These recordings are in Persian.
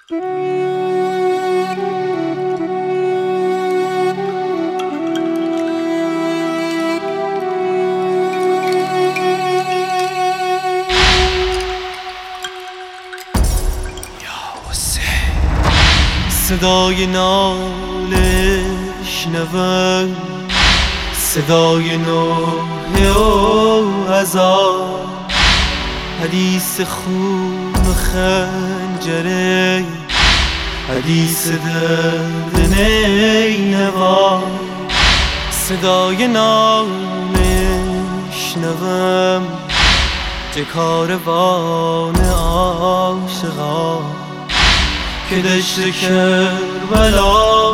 صدای ناله شنوم، صدای نوحه و عذاب، حدیث خون و خنجره، حدیث درد نینوا. صدای ناله شنوم چه کاروان عاشقان که دشت کربلا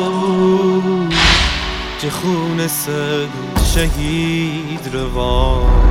چه خون صد شهید روان.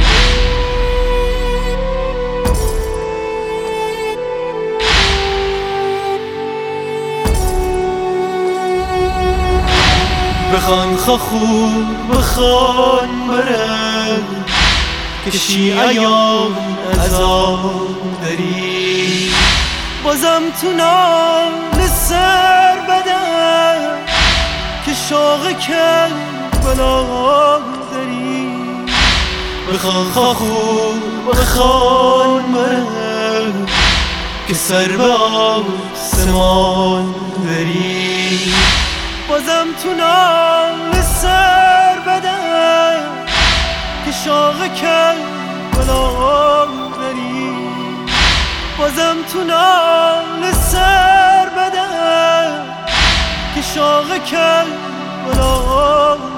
بخوان خخور بخوان برم که شیعیان عذاب داری، بازم تو نال سر بدم که شوق کربلا داری. بخوان خخور بخوان برم که سر به آسمان بری، بازم تو نال سر بدم که شوق کربلا داری. بازم تو نال سر بدم که شوق کربلا